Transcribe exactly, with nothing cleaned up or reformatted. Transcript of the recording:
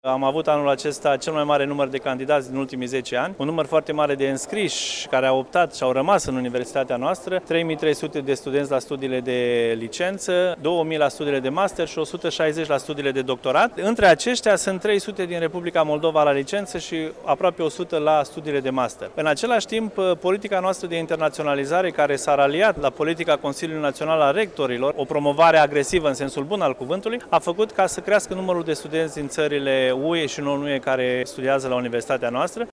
Am avut anul acesta cel mai mare număr de candidați din ultimii zece ani, un număr foarte mare de înscriși care au optat și au rămas în universitatea noastră, trei mii trei sute de studenți la studiile de licență, două mii la studiile de master și o sută șaizeci la studiile de doctorat. Între aceștia sunt trei sute din Republica Moldova la licență și aproape o sută la studiile de master. În același timp, politica noastră de internaționalizare, care s-a raliat la politica Consiliului Național al Rectorilor, o promovare agresivă în sensul bun al cuvântului, a făcut ca să crească numărul de studenți din țările U E și non-U E care studiază la universitatea noastră.